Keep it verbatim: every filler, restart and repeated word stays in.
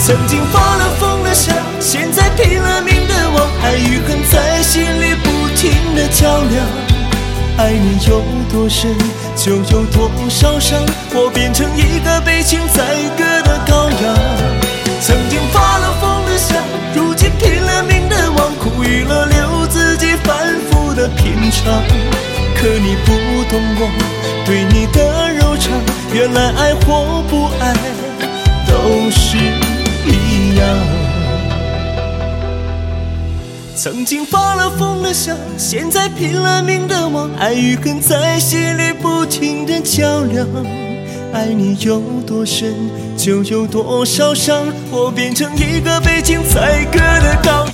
曾经发了疯的想，现在拼了命的忘，爱与恨在心里不停的较量。爱你有多深，就有多少伤，我变成一个被情宰割的羔羊。曾经发了疯的想，如今拼了命的忘，苦与乐留自己反复的品尝。可你不懂我对你的柔肠，原来爱或不爱都是一样。曾经发了疯的想，现在拼了命的忘，爱与恨在心里不停的较量。爱你有多深，就有多少伤，我变成一个被情宰割的羔羊。